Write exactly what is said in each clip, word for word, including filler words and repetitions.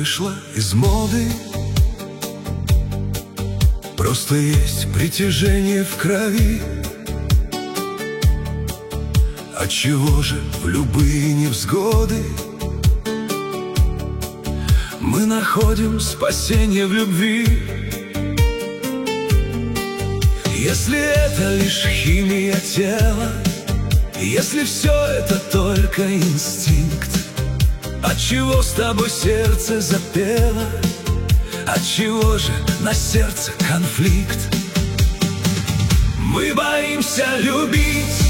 вышла из моды. Просто есть притяжение в крови. Отчего же в любые невзгоды мы находим спасение в любви? Если это лишь химия тела, если все это только инстинкт, отчего с тобой сердце запело? Отчего же на сердце конфликт? Мы боимся любить,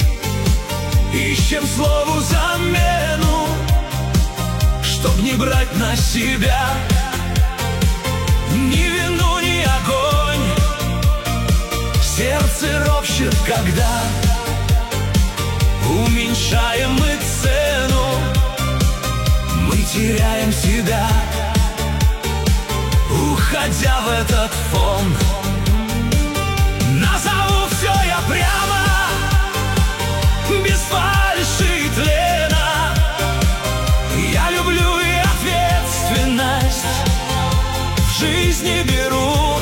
ищем слову замену, чтоб не брать на себя ни вину, ни огонь. Сердце ропщет, когда уменьшаем мы цену, мы теряем себя, уходя в этот фон. Назову все я прямо, без фальши и тлена. Я люблю и ответственность в жизни беру.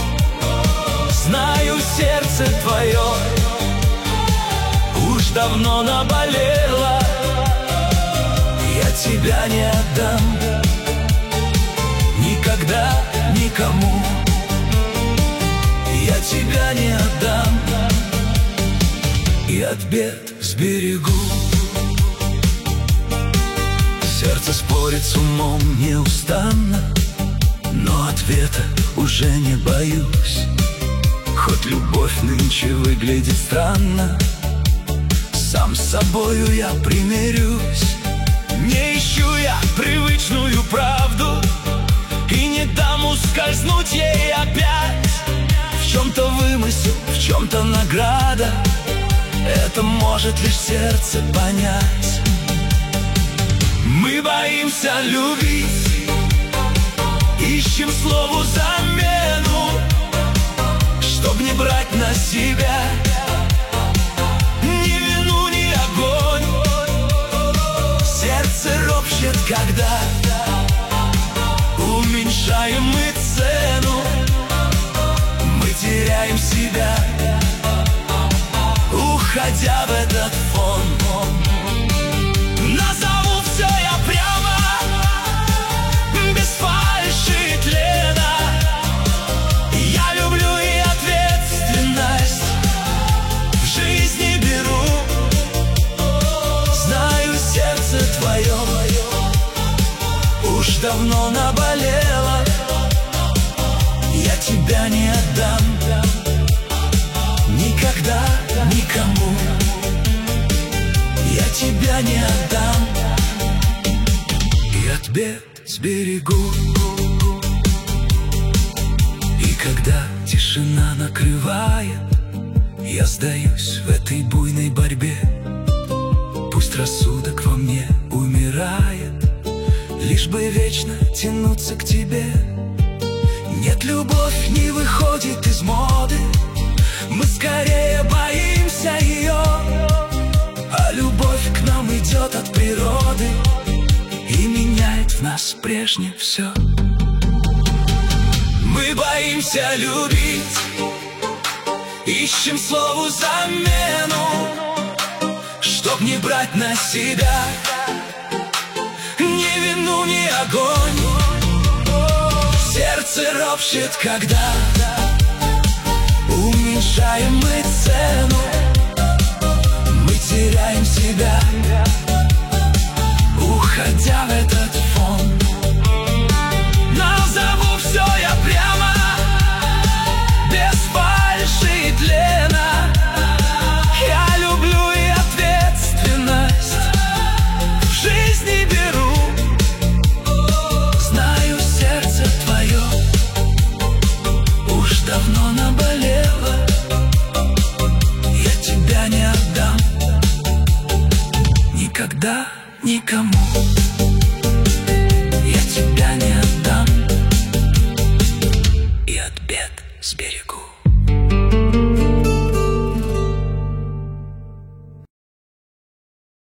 Знаю, сердце твое уж давно наболело. Я тебя не отдам никогда никому. Я тебя не отдам и от бед сберегу. Сердце спорит с умом неустанно, но ответа уже не боюсь. Хоть любовь нынче выглядит странно, сам с собою я примирюсь. Не ищу я привычную правду и не дам ускользнуть ей опять. В чем-то вымысел, в чем-то награда, это может лишь сердце понять. Мы боимся любить, ищем слову замену, чтоб не брать на себя ни вину, ни огонь. Сердце ропщет, когда уменьшаем мы цену, мы теряем себя, уходя в этот фон. Назову все я прямо, без фальши и тлена. Я люблю и ответственность в жизни беру. Знаю, сердце твое уж давно наболело. Я тебя не отдам никогда никому. Я тебя не отдам и от бед сберегу. И когда тишина накрывает, я сдаюсь в этой буйной борьбе. Пусть рассудок во мне умирает, лишь бы вечно тянуться к тебе. Нет, любовь не выходит из моды, мы скорее боимся ее. А любовь к нам идет от природы и меняет в нас прежнее все. Мы боимся любить, ищем слову замену, чтоб не брать на себя ни вину, ни огонь. Сердце ропщет, когда уменьшаем мы цену, мы теряем себя, уходя в этот фон. Назову все я прямо, без фальши и тлена. Я люблю и ответственность в жизни беру. Знаю, сердце твое уж давно наболело. Я тебя не отдам никогда никому. Я тебя не отдам и от бед сберегу.